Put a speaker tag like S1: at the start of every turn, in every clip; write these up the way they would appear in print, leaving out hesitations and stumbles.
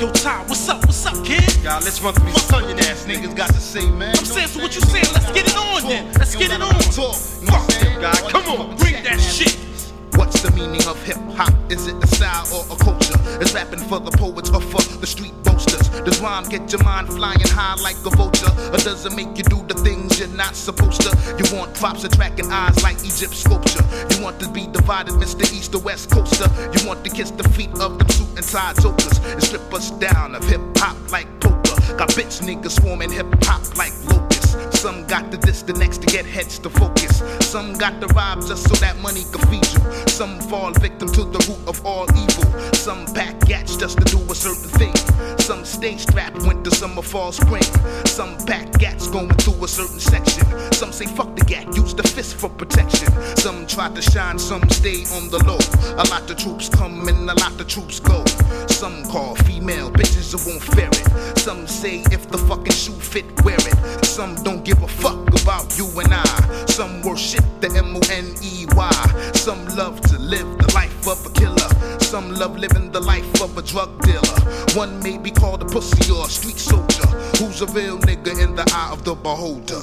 S1: Yo, Ty, what's up, kid?
S2: Y'all, let's run through these onion ass niggas got to say, man.
S1: I'm saying, so what you saying? Let's get it on then. Let's get it on.
S2: Fuck them, guy. Come on,
S1: bring that shit.
S3: What's the meaning of hip-hop? Is it a style or a culture? Is rapping for the poets or for the street boasters? Does rhyme get your mind flying high like a vulture? Or does it make you do the things you're not supposed to? You want props attracting eyes like Egypt sculpture. You want to be divided, Mr. East or West Coaster. You want to kiss the feet of them suit and tie jokers and strip us down of hip-hop like poker. Got bitch niggas swarming hip-hop like locusts. Some got the this, the next to get heads to focus. Some got the rob just so that money can feed you. Some fall victim to the root of all evil. Some pack gats just to do a certain thing. Some stay strapped winter, summer, fall, spring. Some pack gats going through a certain section. Some say fuck the gat, use the fist for protection. Some try to shine, some stay on the low. A lot of troops come and a lot of troops go. Some call female bitches who won't fear it. Some say if the fucking shoe fit, wear it. Some don't give a fuck about you and I. Some worship the M-O-N-E-Y. Some love to live the life of a killer. Some love living the life of a drug dealer. One may be called a pussy or a street soldier. Who's a real nigga in the eye of the beholder?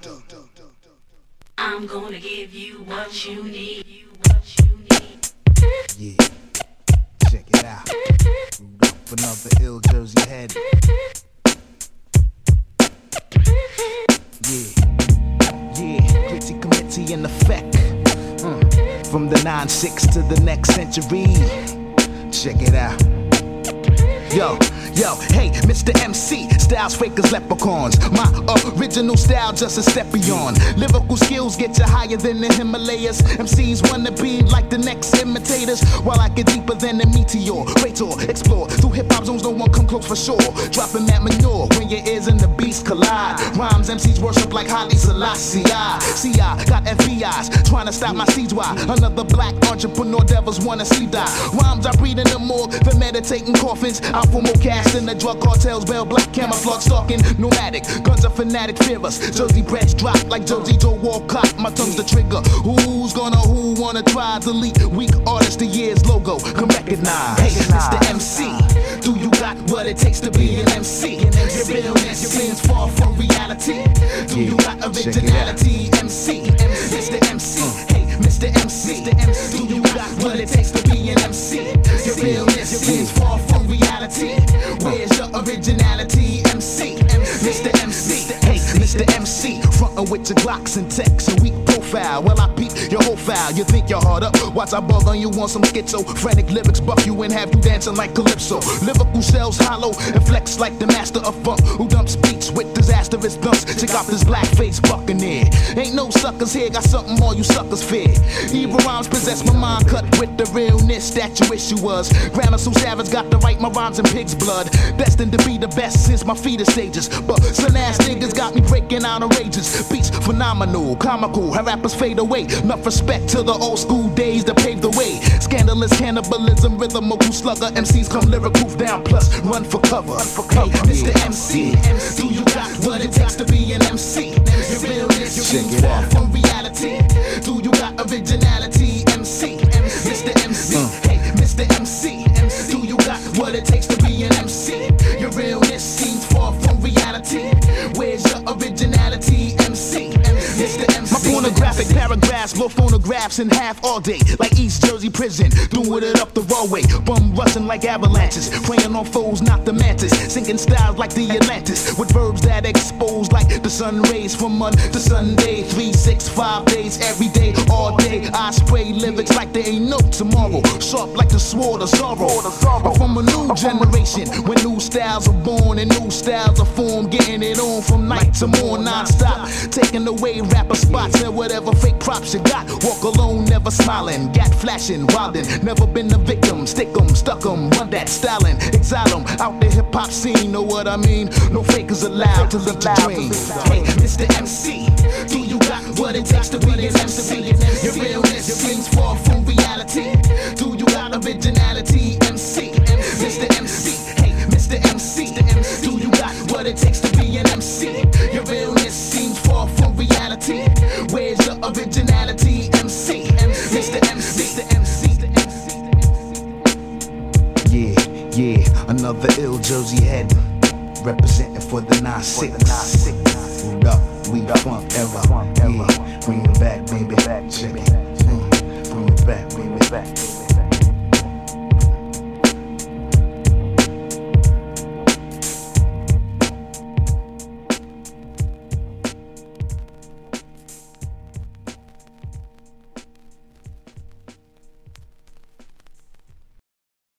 S4: I'm gonna give you what you need.
S5: Yeah, check it out. Rudolph, another ill Jersey head. Yeah, gritty committee in effect. From the 9-6 to the next century. Check it out. Yo, hey, Mr. MC, styles fake as leprechauns. My original style just a step beyond. Lyrical skills get you higher than the Himalayas. MCs wanna be like the next imitators, while I get deeper than a meteor. Wait till explore through hip-hop zones, no one come close for sure. Dropping that manure when your ears and the beast collide. Rhymes MCs worship like Haile Selassie. See, I got FBIs trying to stop my seeds. Why? Another black entrepreneur devils wanna see die. Rhymes I breed in the morgue, the meditating coffins. Out for more cash than the drug cartels, bell black camouflage stalking, nomadic. Guns are fanatic, fear us. Jersey breads drop like Josie Joe Walcott. My tongue's the trigger. Who wanna try to leak weak artist the year's logo? Come recognize. Hey, Mr. MC, do you got what it takes to be an MC? Your realness seems far from reality. Do you got originality? MC, Mr. MC. Hey, Mr. MC, do you got what it takes to be an MC? Your realness seems far from reality. Where's your originality, MC? Mr. MC, hey, Mr. MC, frontin' with your Glocks and texts, a weak profile. Well, I peep your whole file. You think you're hard up? Watch I bug on you on some schizophrenic lyrics, buff you and have you dancing like Calypso. Lyrical cells hollow and flex like the master of funk, who dumps beats with disastrous dumps. Check out this black face buccaneer. Ain't no suckers here, got something all you suckers fear. Evil rhymes possess my mind, cut with the realness that you wish you was. Grammar so savage, got to write my rhymes in pig's blood. Destined to be the best since my fetus stages. But some ass niggas got me breaking out of rages. Beats phenomenal, comical, how rappers fade away. Enough respect to the old school days that paved the way. Scandalous cannibalism, rhythmical slugger. MCs come lyric proof down, plus run for cover. Hey, Mr. MC, do you got what it takes to be an MC? Your realness seems far from reality. Do you got originality, MC? Mr. MC, hey, Mr. MC, do you got what it takes to be an MC? Your realness seems far from reality. Where's your originality, MC? Mr. MC. My pornographic paragraphs blow phonographs in half all day, like East Jersey prison, doing it up the roadway. Bum rushing like avalanches, preying on foes, not the mantis. Sinking styles like the Atlantis, with verbs that expose like the sun rays from Monday to Sunday. 3, 6, 5 days, every day, all day. I spray lyrics like there ain't no tomorrow, sharp like the sword of sorrow. I'm from a new generation, when new styles are born and new styles are formed, getting it on from night to morn, non-stop, taking away rapper spots and whatever fake props you got. Walk alone, never smiling, gat flashing, wildin', never been a victim. Stick 'em, stuck 'em, run that stylin', exile 'em out the hip hop scene. Know what I mean? No fakers allowed to live your dream. Hey, Mr. MC, do you got what it takes to be an MC? Your realness seems far from reality. Do you got originality, MC? Mr. MC, hey, Mr. MC, do you got what it takes to be an MC? Your realness seems far from reality. Where's your originality, MC? Mr. MC, Mr. MC. Yeah, Another ill Jersey head, representing for the 9-6. What up, we funk ever.